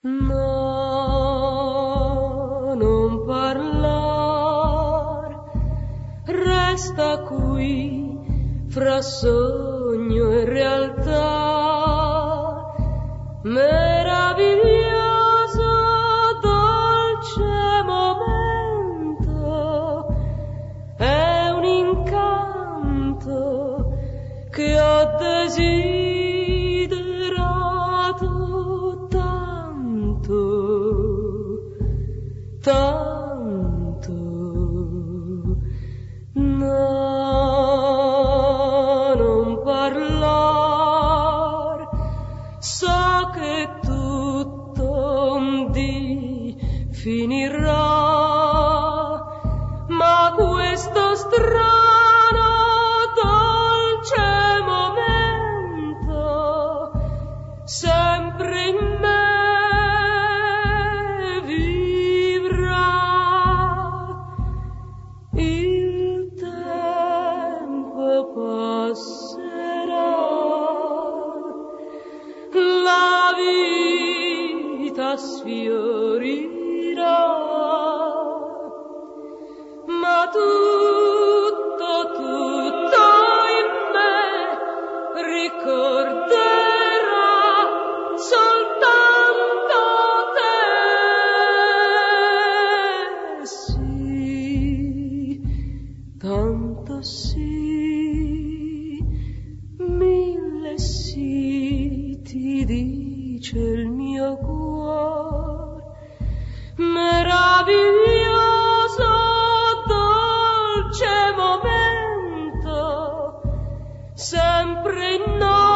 No, non parlar, resta qui fra sogno e realtà, meraviglioso, dolce momento, è un incanto che ho desiderato tanto, no, non parlar, so che tutto un dì finirà, ma questo strano dolce momento sempre in me passerà, la vita sfiorirà, ma tutto in me ricorderà soltanto te, sì, tanto sì. Sì, ti dice il mio cuore, meraviglioso, dolce momento, sempre in noi.